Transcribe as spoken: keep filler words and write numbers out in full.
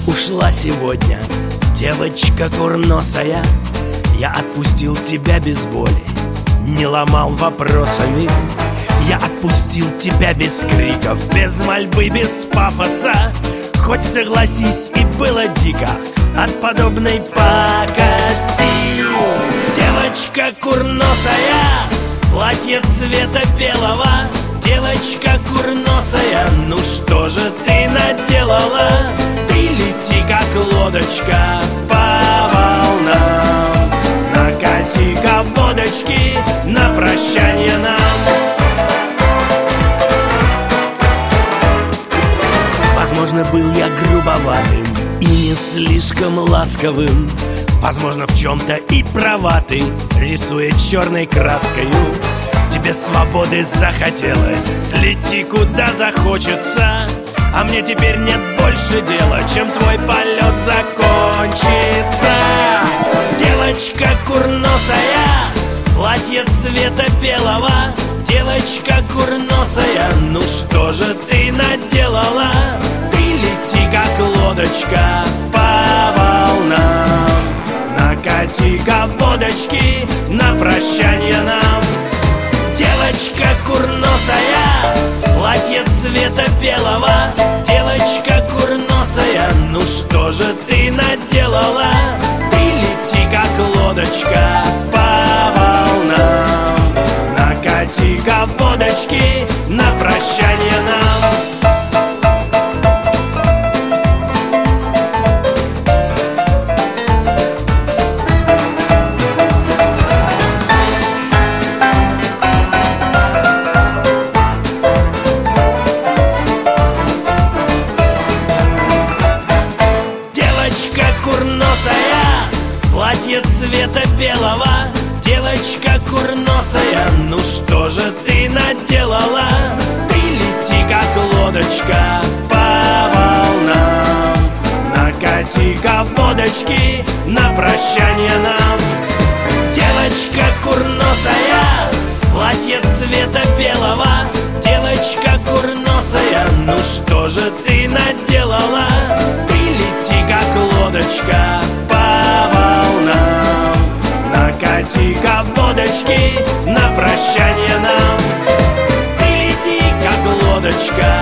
ушла сегодня, девочка курносая. Я отпустил тебя без боли, не ломал вопросами. Я отпустил тебя без криков, без мольбы, без пафоса. Хоть согласись, и было дико от подобной пакости. Девочка курносая, платье цвета белого. Девочка курносая, ну что же ты наделала? Ты лети, как лодочка, по волнам. Накати-ка водочки на прощание нам. Возможно, был я грубоватым и не слишком ласковым. Возможно, в чем-то и права ты, рисуя черной краскою. Тебе свободы захотелось, лети куда захочется. А мне теперь нет больше дела, чем твой полет закончится. Девочка курносая, платье цвета белого. Девочка курносая, ну что же ты наделала? Ты лети, как лодочка, по волнам. Накати-ка водочки на прощание нам. Девочка курносая, платье цвета белого. Девочка курносая, ну что же ты наделала? Ты лети, как лодочка, по волнам. Накати-ка водочки на прощание нам. Платье цвета белого. Девочка курносая, ну что же ты наделала? Ты лети, как лодочка, по волнам. Накати-ка водочки на прощание нам. Девочка курносая, платье цвета белого. Девочка курносая, ну что же ты наделала? Ты лети, как лодочка, по волнам. Накати-ка водочки на прощание нам. Ты лети, как лодочка,